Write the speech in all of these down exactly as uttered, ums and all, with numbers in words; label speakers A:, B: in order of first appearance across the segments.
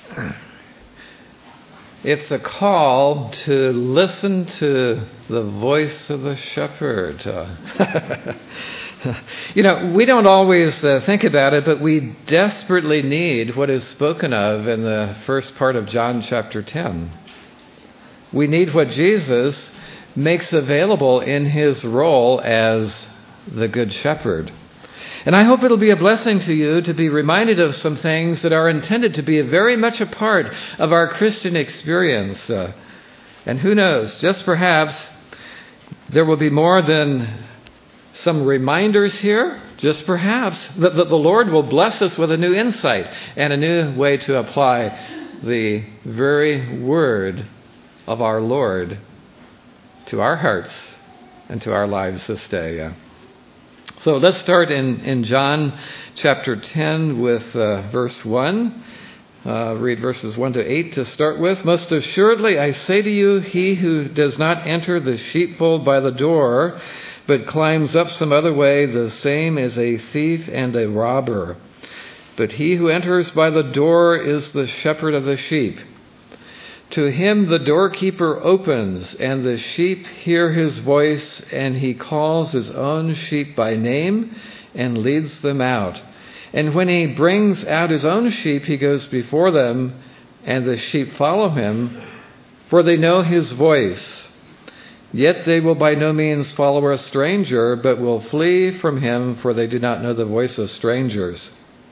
A: It's a call to listen to the voice of the shepherd. Uh, you know, we don't always uh, think about it, but we desperately need what is spoken of in the first part of John chapter ten. We need what Jesus makes available in his role as the Good Shepherd. And I hope it'll be a blessing to you to be reminded of some things that are intended to be very much a part of our Christian experience. Uh, and who knows, just perhaps there will be more than some reminders here. Just perhaps that the Lord will bless us with a new insight and a new way to apply the very word of our Lord to our hearts and to our lives this day. Uh, So let's start in, in John chapter ten with uh, verse one. Uh, read verses one to eight to start with. Most assuredly I say to you, he who does not enter the sheepfold by the door, but climbs up some other way, the same is a thief and a robber. But he who enters by the door is the shepherd of the sheep. To him the doorkeeper opens, and the sheep hear his voice, and he calls his own sheep by name and leads them out. And when he brings out his own sheep, he goes before them, and the sheep follow him, for they know his voice. Yet they will by no means follow a stranger, but will flee from him, for they do not know the voice of strangers.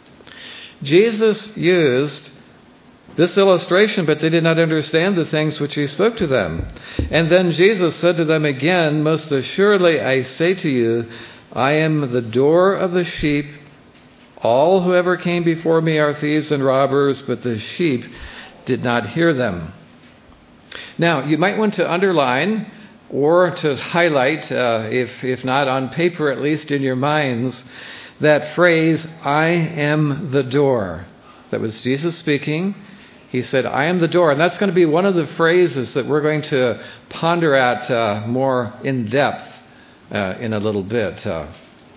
A: Jesus used this illustration, but they did not understand the things which he spoke to them. And then Jesus said to them again, most assuredly I say to you, I am the door of the sheep. All who ever came before me are thieves and robbers, but the sheep did not hear them. Now, you might want to underline or to highlight, uh, if, if not on paper, at least in your minds, that phrase, I am the door. That was Jesus speaking. He said, I am the door. And that's going to be one of the phrases that we're going to ponder at uh, more in depth uh, in a little bit. Uh,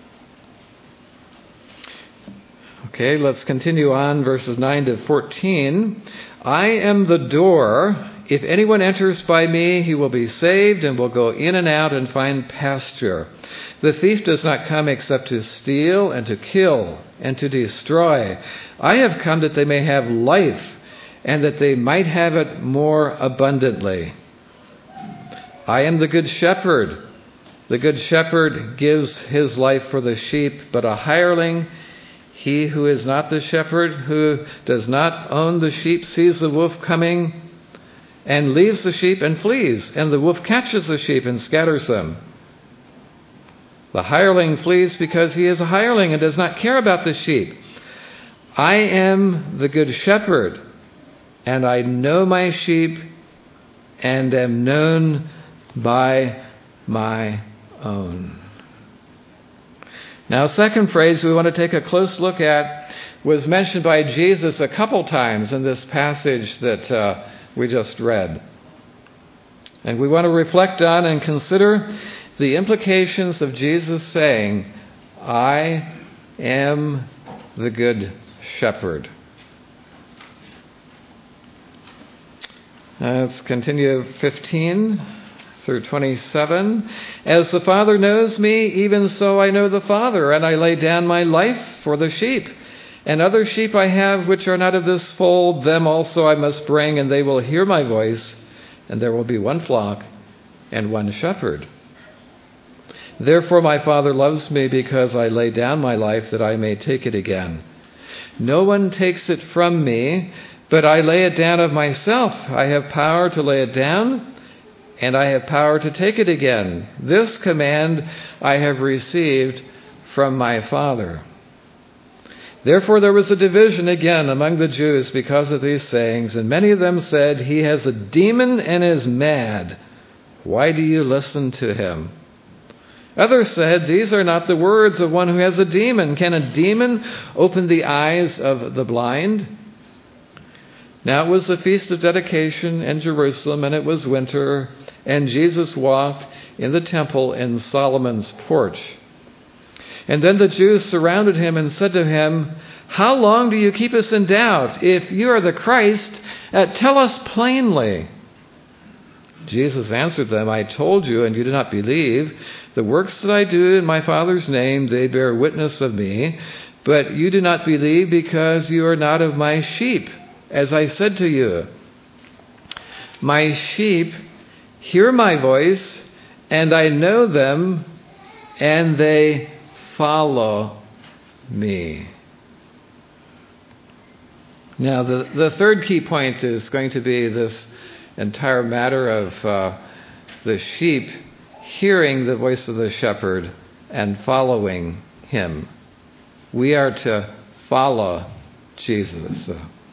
A: okay, let's continue on, verses nine to fourteen. I am the door. If anyone enters by me, he will be saved and will go in and out and find pasture. The thief does not come except to steal and to kill and to destroy. I have come that they may have life, and that they might have it more abundantly. I am the good shepherd. The good shepherd gives his life for the sheep, but a hireling, he who is not the shepherd, who does not own the sheep, sees the wolf coming and leaves the sheep and flees, and the wolf catches the sheep and scatters them. The hireling flees because he is a hireling and does not care about the sheep. I am the good shepherd, and I know my sheep and am known by my own. Now, second phrase we want to take a close look at was mentioned by Jesus a couple times in this passage that uh, we just read. And we want to reflect on and consider the implications of Jesus saying, I am the good shepherd. Uh, let's continue fifteen through twenty-seven. As the Father knows me, even so I know the Father, and I lay down my life for the sheep. And other sheep I have which are not of this fold, them also I must bring, and they will hear my voice, and there will be one flock and one shepherd. Therefore my Father loves me, because I lay down my life that I may take it again. No one takes it from me, but I lay it down of myself. I have power to lay it down, and I have power to take it again. This command I have received from my Father. Therefore there was a division again among the Jews because of these sayings, and many of them said, he has a demon and is mad. Why do you listen to him? Others said, these are not the words of one who has a demon. Can a demon open the eyes of the blind? Now it was the feast of dedication in Jerusalem, and it was winter, and Jesus walked in the temple in Solomon's porch. And then the Jews surrounded him and said to him, How long do you keep us in doubt? If you are the Christ, uh, tell us plainly." Jesus answered them, "I told you, and you do not believe. The works that I do in my Father's name, they bear witness of me. But you do not believe because you are not of my sheep, as I said to you. My sheep hear my voice, and I know them, and they follow me." Now, the, the third key point is going to be this entire matter of uh, the sheep hearing the voice of the shepherd and following him. We are to follow Jesus.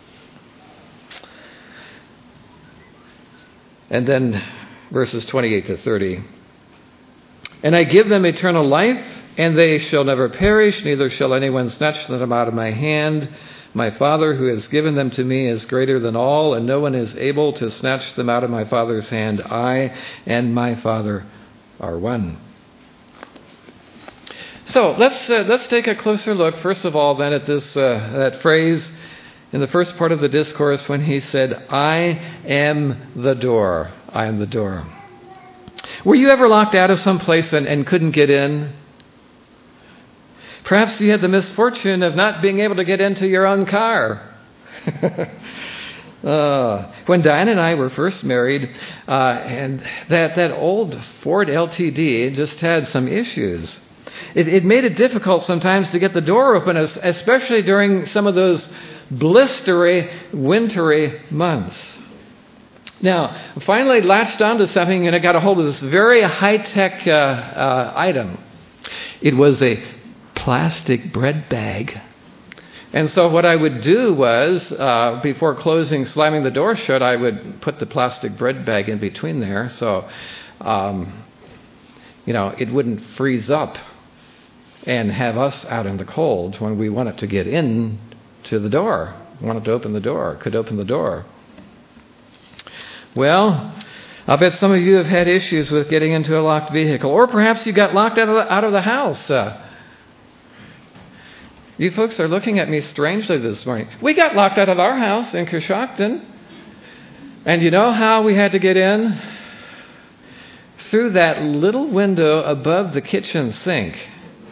A: And then verses twenty-eight to thirty. "And I give them eternal life, and they shall never perish, neither shall anyone snatch them out of my hand. My Father who has given them to me is greater than all, and no one is able to snatch them out of my Father's hand. I and my Father are one." So let's uh, let's take a closer look, first of all, then at this uh, that phrase in the first part of the discourse when he said, "I am the door." I am the door. Were you ever locked out of some place and, and couldn't get in? Perhaps you had the misfortune of not being able to get into your own car. uh, when Diane and I were first married, uh, and that, that old Ford L T D just had some issues. It, it made it difficult sometimes to get the door open, especially during some of those blistery, wintry months. Now, finally latched onto something, and I got a hold of this very high-tech uh, uh, item. It was a plastic bread bag. And so what I would do was, uh, before closing, slamming the door shut, I would put the plastic bread bag in between there so, um, you know, it wouldn't freeze up and have us out in the cold when we wanted to get in to the door, wanted to open the door, could open the door. Well, I'll bet some of you have had issues with getting into a locked vehicle, or perhaps you got locked out of the, out of the house. Uh, you folks are looking at me strangely this morning. We got locked out of our house in Coshocton, and you know how we had to get in? Through that little window above the kitchen sink.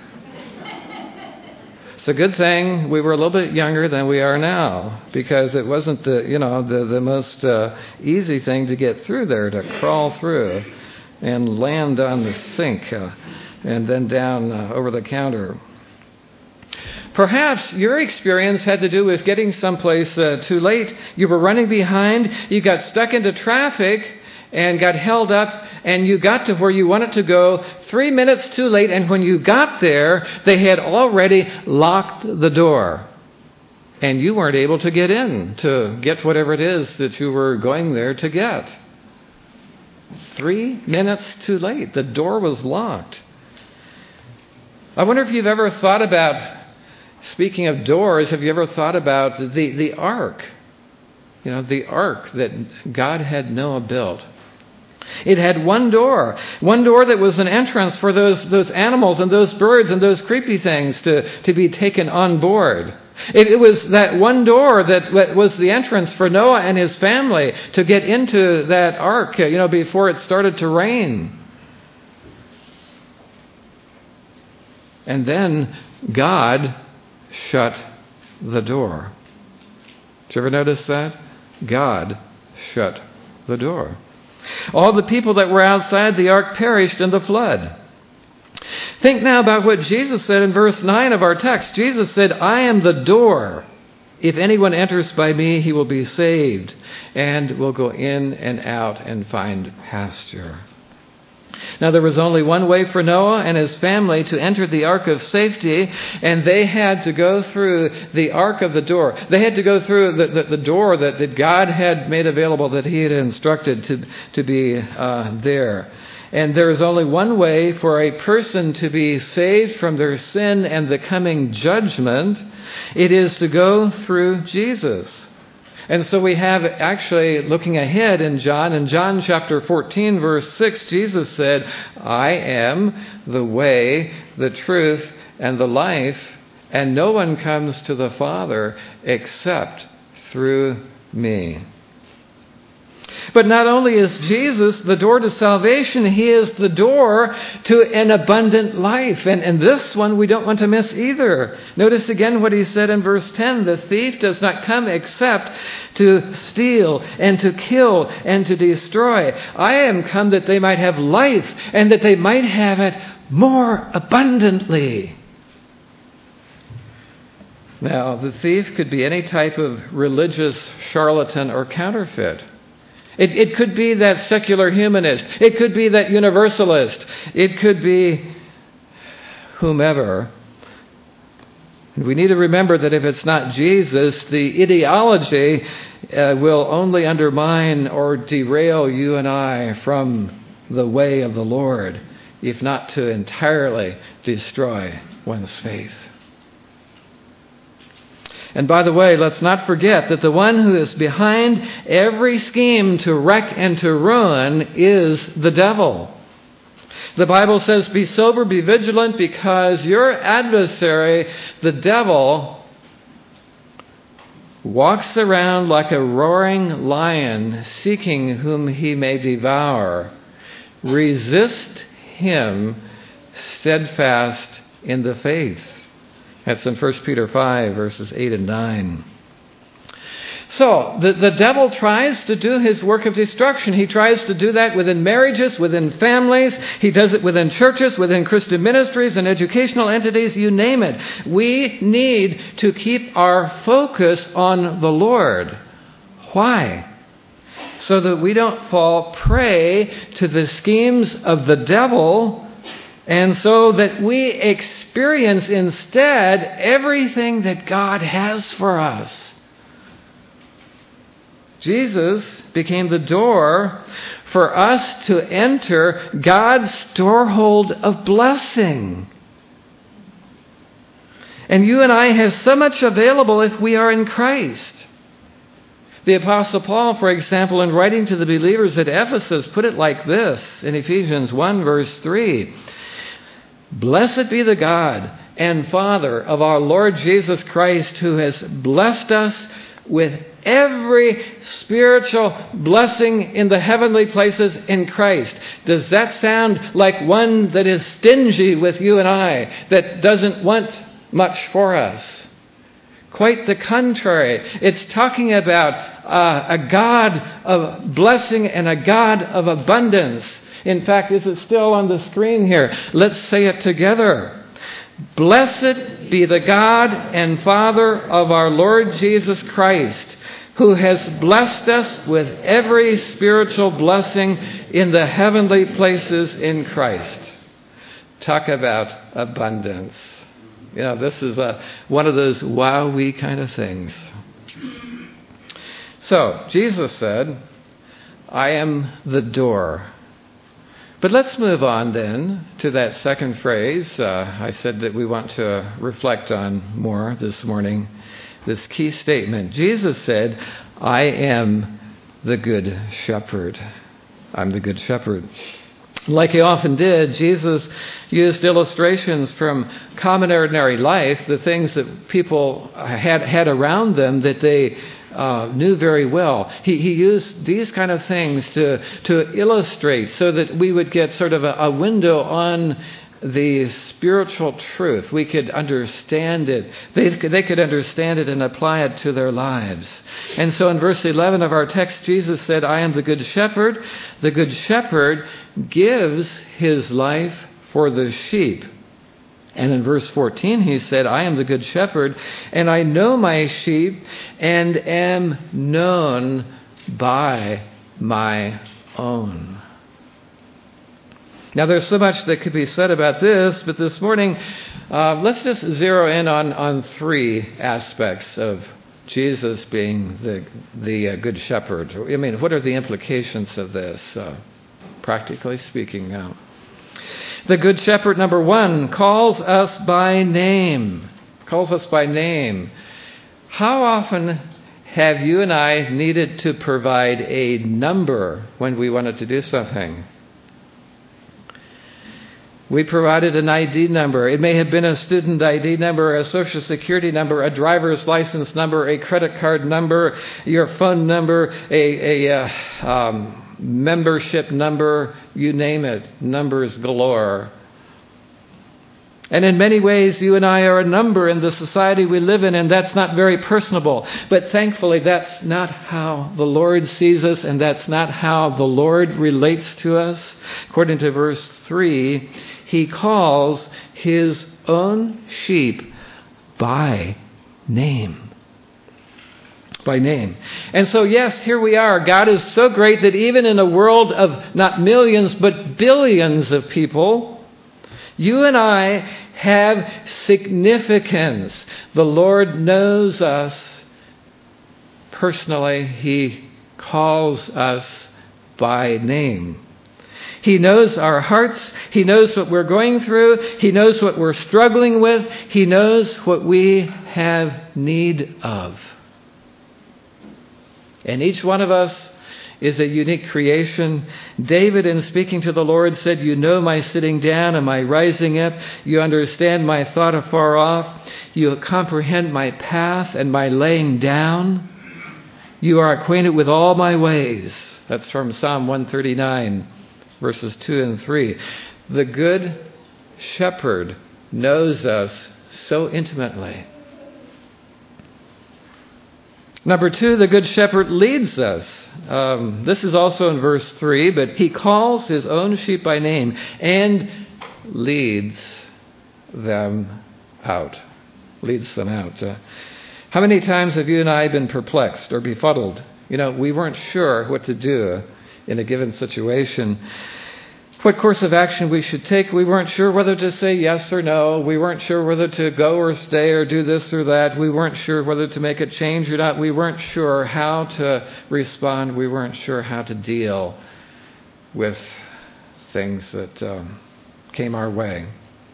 A: It's a good thing we were a little bit younger than we are now, because it wasn't the, you know, the, the most uh, easy thing to get through there, to crawl through and land on the sink uh, and then down uh, over the counter. Perhaps your experience had to do with getting someplace uh, too late. You were running behind, you got stuck into traffic and got held up, and you got to where you wanted to go three minutes too late, and when you got there, they had already locked the door. And you weren't able to get in to get whatever it is that you were going there to get. Three minutes too late. The door was locked. I wonder if you've ever thought about, speaking of doors, have you ever thought about the, the ark? You know, the ark that God had Noah built. It had one door, one door that was an entrance for those, those animals and those birds and those creepy things to, to be taken on board. It, it was that one door that was the entrance for Noah and his family to get into that ark, you know, before it started to rain. And then God shut the door. Did you ever notice that? God shut the door. All the people that were outside the ark perished in the flood. Think now about what Jesus said in verse nine of our text. Jesus said, "I am the door. If anyone enters by me, he will be saved and will go in and out and find pasture." Now, there was only one way for Noah and his family to enter the ark of safety, and they had to go through the ark of the door. They had to go through the, the, the door that, that God had made available, that he had instructed to, to be uh, there. And there is only one way for a person to be saved from their sin and the coming judgment. It is to go through Jesus. And so we have, actually looking ahead in John, in John chapter fourteen, verse six, Jesus said, "I am the way, the truth, and the life, and no one comes to the Father except through me. But not only is Jesus the door to salvation, he is the door to an abundant life. And, and this one we don't want to miss either. Notice again what he said in verse ten. The thief does not come except to steal and to kill and to destroy. I am come that they might have life and that they might have it more abundantly. Now, the thief could be any type of religious charlatan or counterfeit. It, it could be that secular humanist. It could be that universalist. It could be whomever. We need to remember that if it's not Jesus, the ideology uh, will only undermine or derail you and I from the way of the Lord, if not to entirely destroy one's faith. And by the way, let's not forget that the one who is behind every scheme to wreck and to ruin is the devil. The Bible says, be sober, be vigilant, because your adversary, the devil, walks around like a roaring lion, seeking whom he may devour. Resist him steadfast in the faith. That's in First Peter five, verses eight and nine. So, the, the devil tries to do his work of destruction. He tries to do that within marriages, within families. He does it within churches, within Christian ministries and educational entities, you name it. We need to keep our focus on the Lord. Why? So that we don't fall prey to the schemes of the devil, and so that we experience instead everything that God has for us. Jesus became the door for us to enter God's storehold of blessing. And you and I have so much available if we are in Christ. The Apostle Paul, for example, in writing to the believers at Ephesus, put it like this in Ephesians one, verse three. Blessed be the God and Father of our Lord Jesus Christ, who has blessed us with every spiritual blessing in the heavenly places in Christ. Does that sound like one that is stingy with you and I, that doesn't want much for us? Quite the contrary. It's talking about uh, a God of blessing and a God of abundance. In fact, this is still on the screen here. Let's say it together. Blessed be the God and Father of our Lord Jesus Christ, who has blessed us with every spiritual blessing in the heavenly places in Christ. Talk about abundance. You know, this is a, one of those wow-wee kind of things. So, Jesus said, I am the door. But let's move on then to that second phrase. Uh, I said that we want to reflect on more this morning. This key statement. Jesus said, I am the good shepherd. I'm the good shepherd. Like he often did, Jesus used illustrations from common ordinary life, the things that people had had around them that they uh, knew very well. He, he used these kind of things to, to illustrate so that we would get sort of a, a window on the spiritual truth. We could understand it. They, they could understand it and apply it to their lives. And so in verse eleven of our text, Jesus said, I am the good shepherd. The good shepherd gives his life for the sheep. And in verse fourteen, he said, I am the good shepherd, and I know my sheep, and am known by my own. Now, there's so much that could be said about this, but this morning, uh, let's just zero in on, on three aspects of Jesus being the the uh, good shepherd. I mean, what are the implications of this, uh, practically speaking now? The good shepherd, number one, calls us by name. Calls us by name. How often have you and I needed to provide a number when we wanted to do something? We provided an I D number. It may have been a student I D number, a social security number, a driver's license number, a credit card number, your phone number, a, a uh, um, membership number, you name it, numbers galore. And in many ways, you and I are a number in the society we live in, and that's not very personable. But thankfully, that's not how the Lord sees us, and that's not how the Lord relates to us. According to verse three, He calls His own sheep by name. By name. And so, yes, here we are. God is so great that even in a world of not millions, but billions of people, you and I have significance. The Lord knows us personally. He calls us by name. He knows our hearts. He knows what we're going through. He knows what we're struggling with. He knows what we have need of. And each one of us is a unique creation. David, in speaking to the Lord, said, "You know my sitting down and my rising up. You understand my thought afar off. You comprehend my path and my laying down. You are acquainted with all my ways." That's from Psalm one thirty-nine, verses two and three. The Good Shepherd knows us so intimately. Number two, the Good Shepherd leads us. Um, this is also in verse three, but He calls His own sheep by name and leads them out. Leads them out. Uh, how many times have you and I been perplexed or befuddled? You know, we weren't sure what to do in a given situation. What course of action we should take. We weren't sure whether to say yes or no. We weren't sure whether to go or stay or do this or that. We weren't sure whether to make a change or not. We weren't sure how to respond. We weren't sure how to deal with things that um, came our way.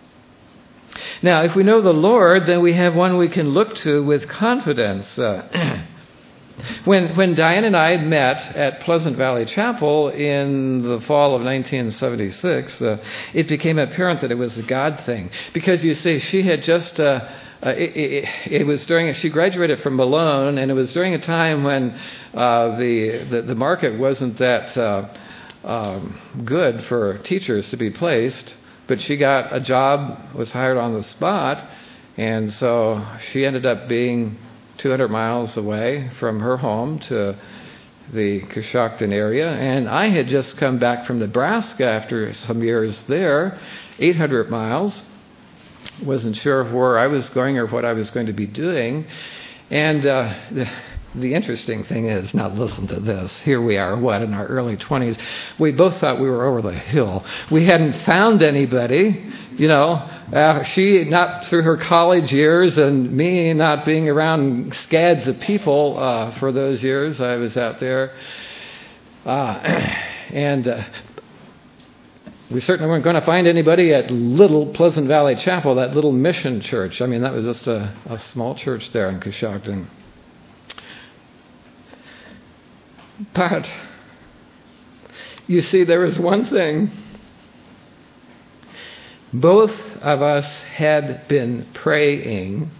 A: Now, if we know the Lord, then we have one we can look to with confidence. Uh, When when Diane and I met at Pleasant Valley Chapel in the fall of nineteen seventy-six, uh, it became apparent that it was a God thing. Because you see, she had just, uh, uh, it, it, it was during, she graduated from Malone, and it was during a time when uh, the, the, the market wasn't that uh, um, good for teachers to be placed. But she got a job, was hired on the spot, and so she ended up being two hundred miles away from her home to the Coshocton area. And I had just come back from Nebraska after some years there, eight hundred miles. Wasn't sure where I was going or what I was going to be doing. And uh, the, the interesting thing is, now listen to this. Here we are, what, in our early twenties. We both thought we were over the hill. We hadn't found anybody, you know. Uh, she not through her college years, and me not being around scads of people uh, for those years I was out there. Uh, and uh, we certainly weren't going to find anybody at Little Pleasant Valley Chapel, that little mission church. I mean, that was just a, a small church there in Coshocton. But, you see, there was one thing. Both of us had been praying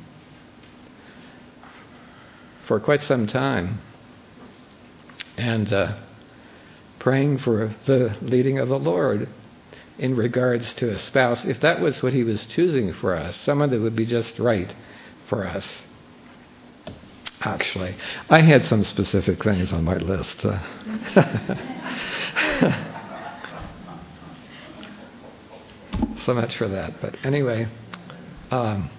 A: for quite some time, and uh, praying for the leading of the Lord in regards to a spouse, if that was what He was choosing for us, someone that would be just right for us. Actually, I had some specific things on my list. Uh, so much for that. But anyway, um,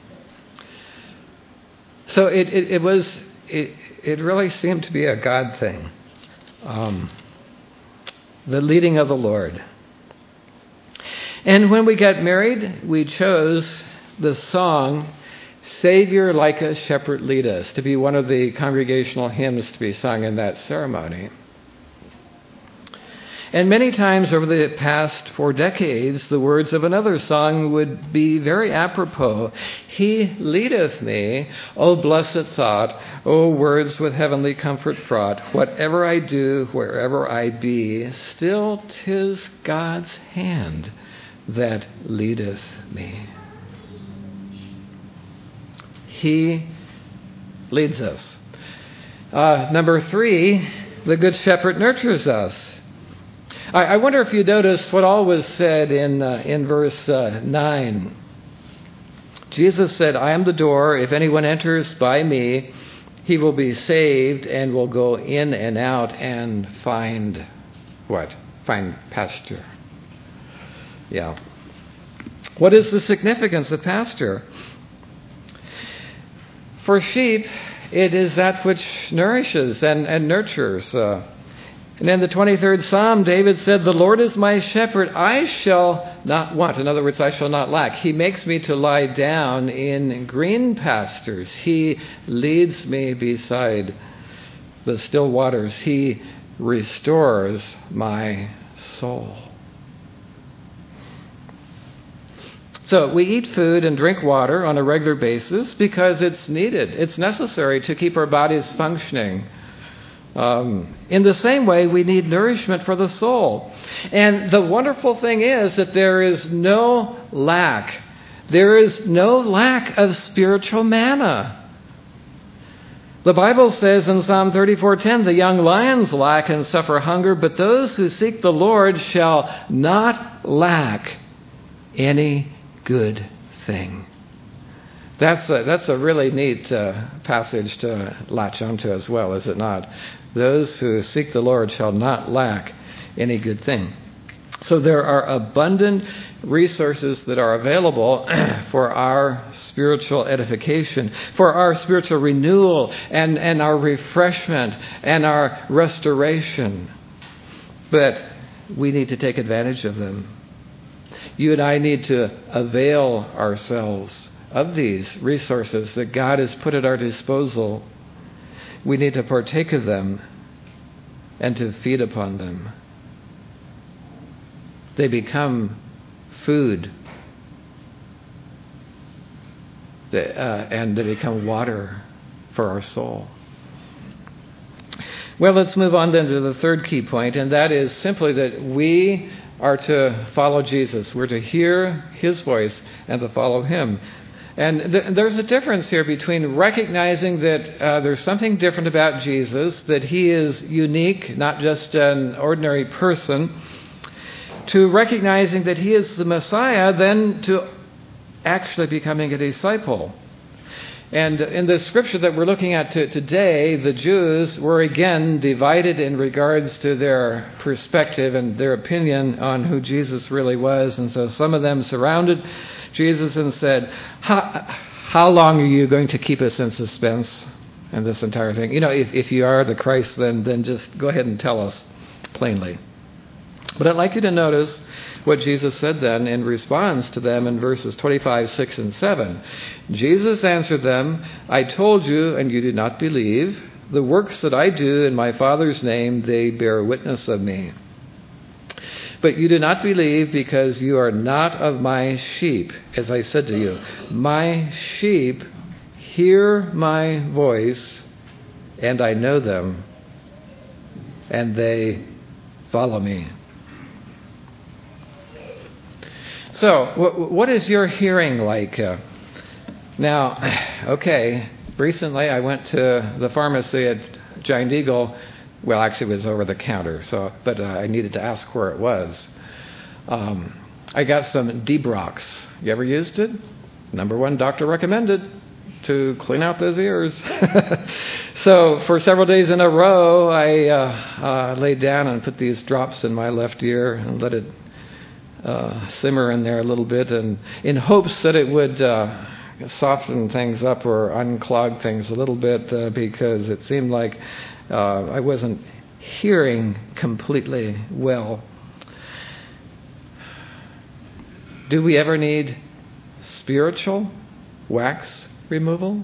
A: so it, it, it was, it, it really seemed to be a God thing. Um, the leading of the Lord. And when we got married, we chose the song, "Savior, like a shepherd lead us," to be one of the congregational hymns to be sung in that ceremony. And many times over the past four decades, the words of another song would be very apropos. "He leadeth me, O blessed thought, O words with heavenly comfort fraught. Whatever I do, wherever I be, still 'tis God's hand that leadeth me. He leads us. Uh, number three, the Good Shepherd nurtures us. I, I wonder if you noticed what all was said in uh, in verse uh, nine. Jesus said, I am the door. If anyone enters by me, he will be saved and will go in and out and find what? Find pasture. Yeah. What is the significance of pasture? For sheep, it is that which nourishes and, and nurtures. Uh, and in the twenty-third Psalm, David said, the Lord is my shepherd, I shall not want. In other words, I shall not lack. He makes me to lie down in green pastures. He leads me beside the still waters. He restores my soul. So we eat food and drink water on a regular basis because it's needed. It's necessary to keep our bodies functioning. Um, in the same way, we need nourishment for the soul. And the wonderful thing is that there is no lack. There is no lack of spiritual manna. The Bible says in Psalm thirty-four ten, the young lions lack and suffer hunger, but those who seek the Lord shall not lack any good thing. That's a, that's a really neat uh, passage to latch onto as well, is it not? Those who seek the Lord shall not lack any good thing. So there are abundant resources that are available for our spiritual edification, for our spiritual renewal and, and our refreshment and our restoration. But we need to take advantage of them. You and I need to avail ourselves of these resources that God has put at our disposal. We need to partake of them and to feed upon them. They become food, they, uh, and they become water for our soul. Well, let's move on then to the third key point, and that is simply that we are to follow Jesus. We're to hear his voice and to follow him. And th- there's a difference here between recognizing that uh, there's something different about Jesus, that he is unique, not just an ordinary person, to recognizing that he is the Messiah, then to actually becoming a disciple. And in the scripture that we're looking at t- today, the Jews were again divided in regards to their perspective and their opinion on who Jesus really was. And so some of them surrounded Jesus and said, how, how long are you going to keep us in suspense and this entire thing? You know, if, if you are the Christ, then, then just go ahead and tell us plainly. But I'd like you to notice what Jesus said then in response to them in verses twenty-five, six, and seven. Jesus answered them, I told you, and you did not believe. The works that I do in my Father's name, they bear witness of me. But you do not believe because you are not of my sheep. As I said to you, my sheep hear my voice, and I know them, and they follow me. So, what is your hearing like? Uh, now, okay, recently I went to the pharmacy at Giant Eagle. Well, actually it was over the counter, so but uh, I needed to ask where it was. Um, I got some D-Brox. You ever used it? Number one doctor recommended to clean out those ears. So for several days in a row, I uh, uh, laid down and put these drops in my left ear and let it Uh, simmer in there a little bit, and in hopes that it would uh, soften things up or unclog things a little bit, uh, because it seemed like uh, I wasn't hearing completely well. Do we ever need spiritual wax removal?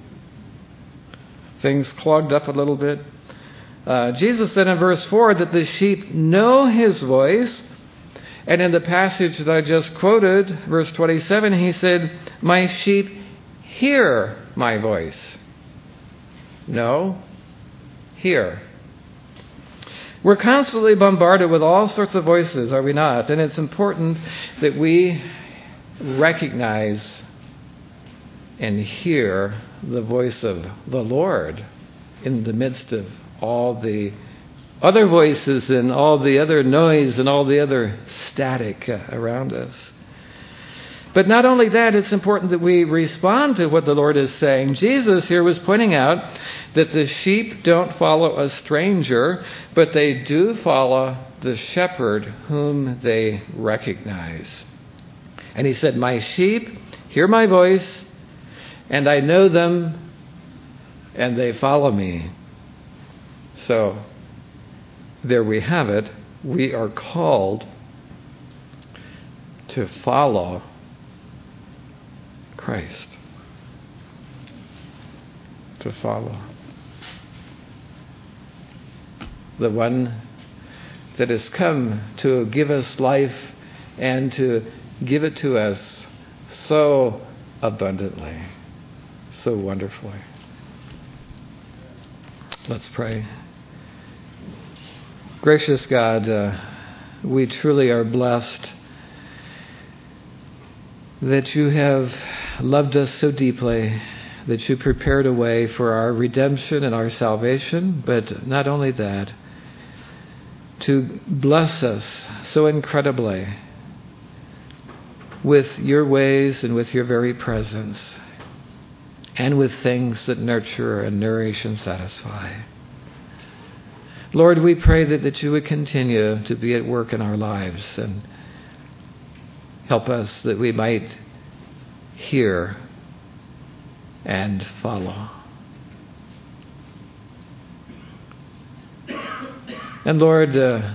A: Things clogged up a little bit. Uh, Jesus said in verse four that the sheep know his voice. And in the passage that I just quoted, verse twenty-seven, he said, my sheep hear my voice. No, hear. We're constantly bombarded with all sorts of voices, are we not? And it's important that we recognize and hear the voice of the Lord in the midst of all the other voices and all the other noise and all the other static uh, around us. But not only that, it's important that we respond to what the Lord is saying. Jesus here was pointing out that the sheep don't follow a stranger, but they do follow the shepherd whom they recognize. And he said, "My sheep hear my voice, and I know them, and they follow me." So, there we have it. We are called to follow Christ. To follow. The one that has come to give us life and to give it to us so abundantly, so wonderfully. Let's pray. Gracious God, uh, we truly are blessed that you have loved us so deeply, that you prepared a way for our redemption and our salvation, but not only that, to bless us so incredibly with your ways and with your very presence, and with things that nurture and nourish and satisfy. Lord, we pray that, that you would continue to be at work in our lives and help us that we might hear and follow. And Lord, uh,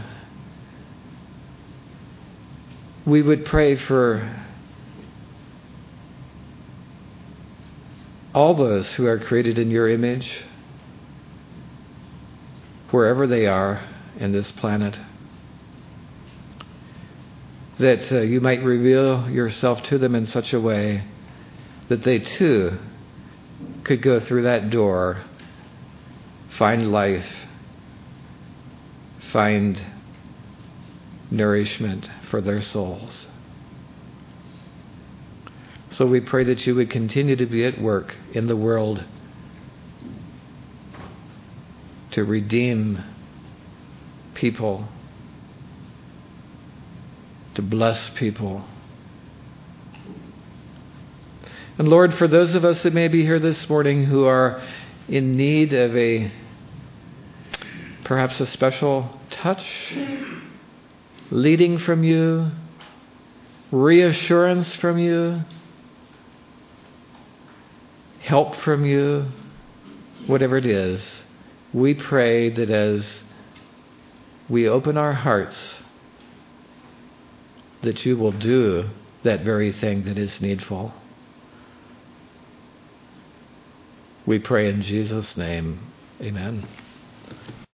A: we would pray for all those who are created in your image, wherever they are in this planet, that uh, you might reveal yourself to them in such a way that they too could go through that door, find life, find nourishment for their souls. So we pray that you would continue to be at work in the world to redeem people, to bless people. And Lord, for those of us that may be here this morning who are in need of a perhaps a special touch, leading from you, reassurance from you, help from you, whatever it is, we pray that as we open our hearts, that you will do that very thing that is needful. We pray in Jesus' name. Amen.